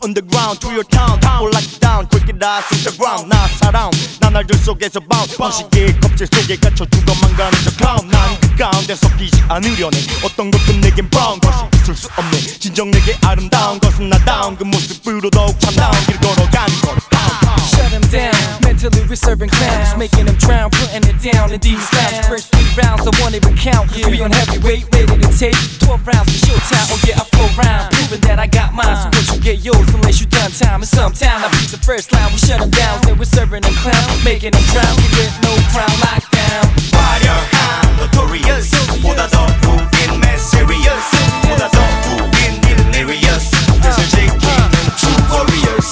underground to your town Or like it down quick it out to the ground 나 사람 난 알들 속에서 bound 방식의 껍질 속에 갇혀 죽어만 가는 저 clown 난 그 가운데 섞이지 않으려네 어떤 것도 내겐 brown 것이 있을 수 없네 진정 내게 아름다운 것은 나다운 그 모습으로 더욱 참다운 길 걸어가는 것 Shut him down, mentally we're serving clowns Making them drown, putting it down in these laps First 3 rounds, I won't even count 3 on heavyweight, ready to take 12 rounds for showtime, oh yeah, I flow round Proving that I got mine, so once you get yours Unless you done time in some town I beat the first line, we shut them down Then we're serving them clowns, making them drown We get no crown lockdown 화려한 notorious 보다 더 우린 mysterious 보다 더 우린 delirious 뜻을 지키는 true warriors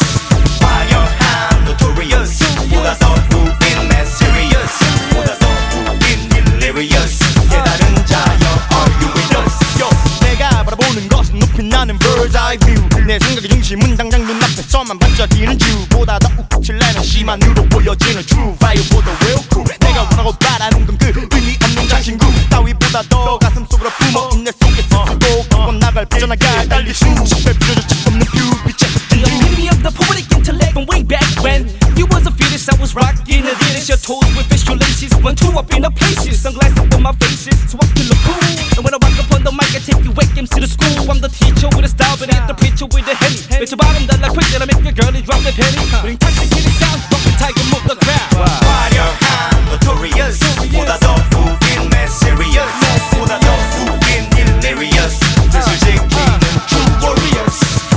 화려한 notorious 보다 더 우린 mysterious 보다 더 우린 delirious 깨달은 자여 are you with us Yo, 내가 바라보는 것은 높이 나는 bird's eye view 내 생각의 중심은 당장 눈앞에서만 반짝이는 주보다 더 우쭐내는 심한으로 보여지는 true fire보다 real cool 내가 원하고 바라는 건 그 의미 없는 자신구 따위보다 더 가슴 속으로 품어인 내 속에 스스로 걷고 나갈 펴져나갈 달리 수십 배 필요조차 없는 뷰빛의 The epitome of the poetic intellect from way back when You was a fetus, I was rocking the Adidas Your toes with visual laces, 1, 2 up in the places Sunglasses on my faces, so I can look cool And when I rock up on the mic, I take you wake to the school I'm the teacher with a style, but ain't the preacher with a henny Bitch, bottom that like quick, that I make a girlie drop the penny But intoxicated sound, drop the tiger, move the crowd 화려한 notorious 보다 더 우린 mysterious 보다 더 우린 delirious 뜻을 지키는 true warriors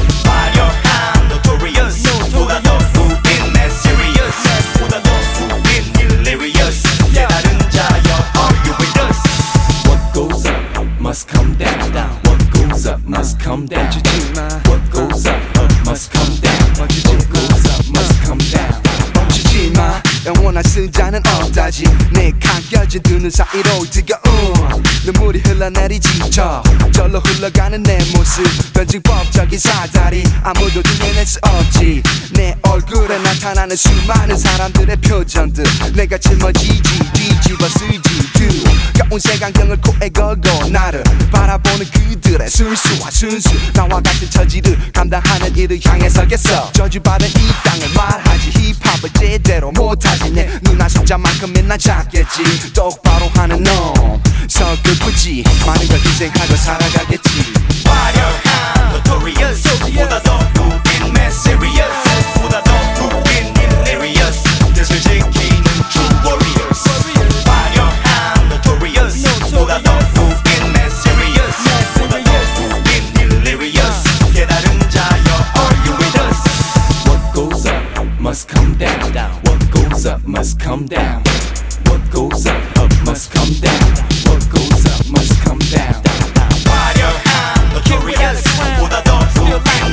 화려한 notorious 보다 더 우린 mysterious 보다 더 우린 delirious 깨달은 자여 are you with us What goes up must come down What goes up must come down What goes up must come down What goes up must come down 멈추지마 영원한 승자는 없다지 내 감겨진 두 눈 사이로 뜨거운 눈물이 흘러내리지 저절로 흘러가는 내 모습 변증법적인 사다리 아무도 들려낼 수 없지 내 얼굴에 나타나는 수많은 사람들의 표정들 내가 짊어지지 뒤집어 쓰지 뜨거운 색안경을 코에 걸고 나를 바라보는 그들의 술수와 순수 나와 같은 처지를 감당하는 이를 향해 서겠어 저주받은 이 땅을 말하지 힙합을 제대로 못하지 내 누나 숫자만큼은 난 작겠지 똑바로 하는 놈 서글프지 많은 걸 희생하고 살아가겠지 화려한 notorious 보다 더 우린 mysterious 보다 더 우린 delirious 뜻을 지키는 true warriors 화려한 notorious 보다 더 우린 mysterious 보다 더 우린 delirious 깨달은 자여 are you with us What goes up must come down What goes up must come down What goes up must come down What goes up must come down 화려한 notorious 보다 더 우린